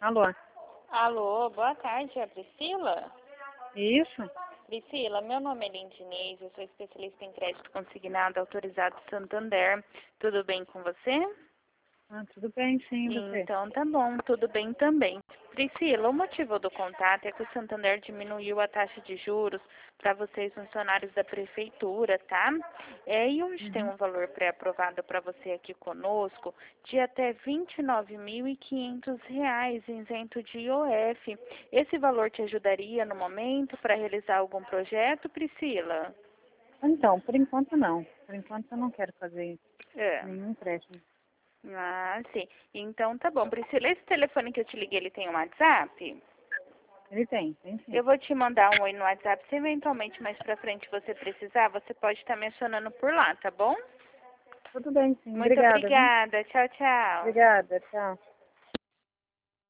Alô? Alô, boa tarde, é a Priscila? Isso? Priscila, meu nome é Lindinês, eu sou especialista em crédito consignado autorizado Santander. Tudo bem com você? Ah, tudo bem, sim, e você? Então tá bom, tudo bem também. Priscila, o motivo do contato é que o Santander diminuiu a taxa de juros para vocês funcionários da prefeitura, tá? E hoje tem Uhum. um valor pré-aprovado para você aqui conosco de até R$ 29.500 isento de IOF. Esse valor te ajudaria no momento para realizar algum projeto, Priscila? Então, por enquanto não. Por enquanto eu não quero fazer É. nenhum empréstimo. Ah, sim. Então tá bom. Priscila, esse telefone que eu te liguei, ele tem um WhatsApp? Ele tem Eu sim. vou te mandar um oi no WhatsApp. Se eventualmente mais pra frente você precisar, você pode estar me acionando por lá, tá bom? Tudo bem, sim. Muito Obrigada, viu? obrigada. Tchau, tchau. Obrigada, tchau.